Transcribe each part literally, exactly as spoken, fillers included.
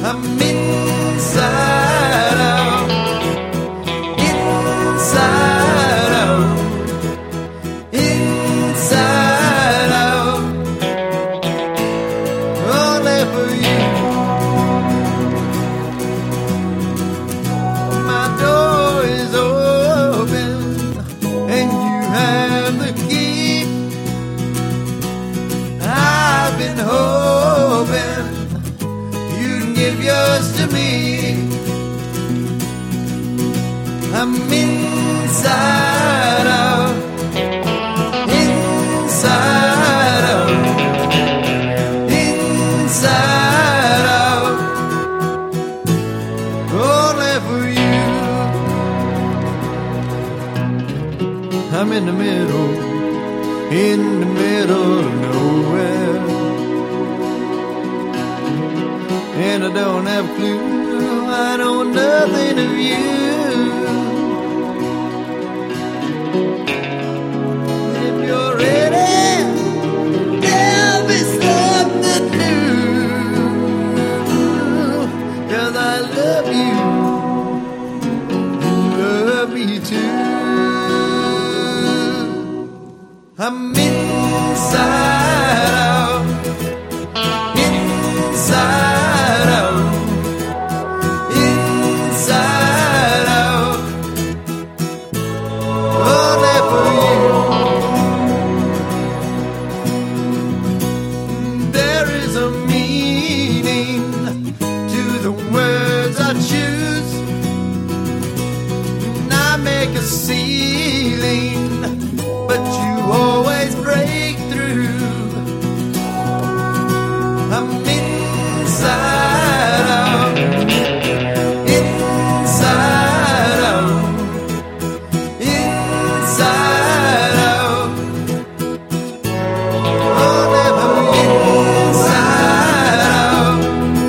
I'm inside out, inside out, inside out, only for you. My door is open and you have the key. I've been hoping you'd give yours to me. I'm inside out, inside out, inside out, only for you. I'm in the middle, in the middle of nowhere, and I don't have a clue, I know nothing of you. If you're ready, there'll be something new, 'cause I love you, you love me too. I'm inside out, inside out, inside out, only for you. There is a meaning to the words I choose, and I make a ceiling, but you always break through. I'm inside out, inside out, inside out, only for inside out,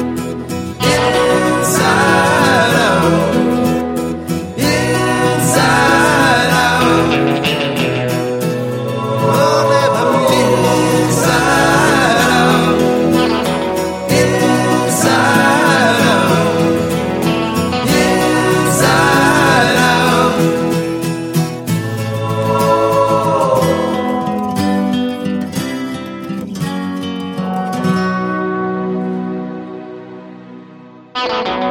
inside out, inside out, only for inside out, inside out, inside out. Thank you.